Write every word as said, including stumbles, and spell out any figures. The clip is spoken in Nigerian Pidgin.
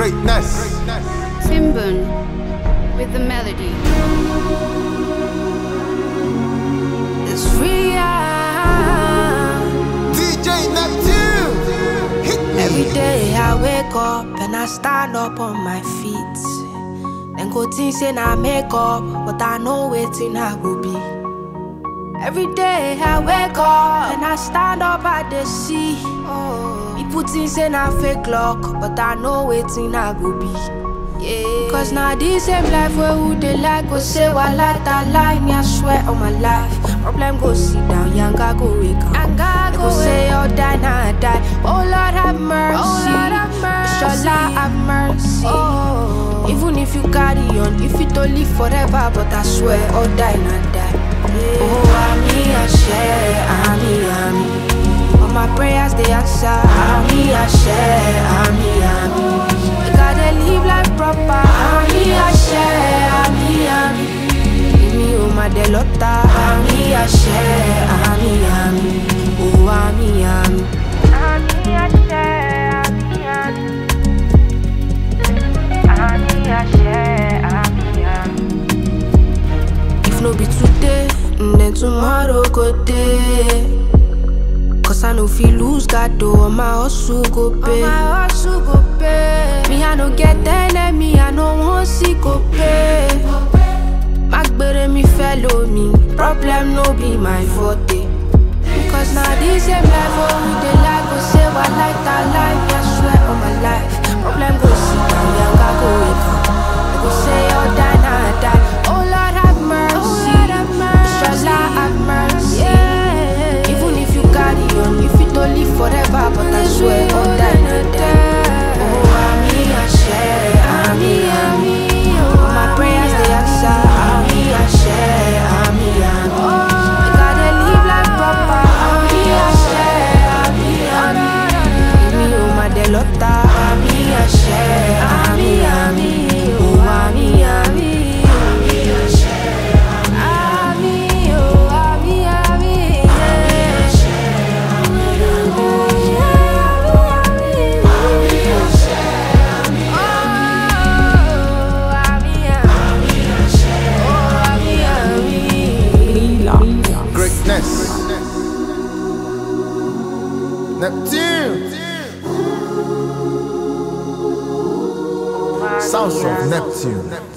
Greatness. Timbun with the melody. It's real. D J Neptune. Hit me. Every day I wake up and I stand up on my feet. Then go think say I make up, but I know waiting I go be. Every day I wake up and I stand up at the sea. Oh, people think say I fake luck, but I know waiting I go be. Yeah. Cause now this same life where who they like go say what like that lie. Me I swear on my life. Problem go sit down, younger go wake up. They go say oh die now I die. Oh Lord have mercy. Oh Lord have mercy. Inshallah have mercy. Oh. Even if you carry on, if you don't live forever, but I swear oh die now die. Yeah. Oh Ami Ashe, Ami Ami. All my prayers they answer. Ami Ashe, Ami Ami. We gotta live life proper. Ami Ashe, Ami Ami. Give me oh my delota. Ami Ashe, Ami Ami. Oh Ami Ami. Ami Ashe, Ami Ami. Ami Ashe, Ami Ami. If no be today, then tomorrow go day. Cause I know feel lose God though, my hustle go pay. My hustle go pay. Me I no get enemy, I no want see go pay. Magbere me fellow me, problem no be my forte. Because now this same life oh we dey like go say what like that life. I swear on my life, problem go sit down, younger go wake up. They go say oh die now I die. Oh Lord have mercy, inshallah have mercy. Yeah. Even if you carry on, if you don't live forever, but I swear oh die now die. Oh Ami Ashe, Ami Ami. All my prayers they answer. Ami Ashe, Ami Ami. We gotta live life proper. Ami Ashe, Ami Ami. Give me oh my delota. Ami Ashe, Ami Ami. Oh Ami Ami. Ami Ashe, Ami. Oh Ami Ami. Ami Ashe, Ami Ami. Ami Ashe, Ami Ami. Oh Ami Ami. Oh Ami Ami. Greatness. Neptune. Sounds of Neptune.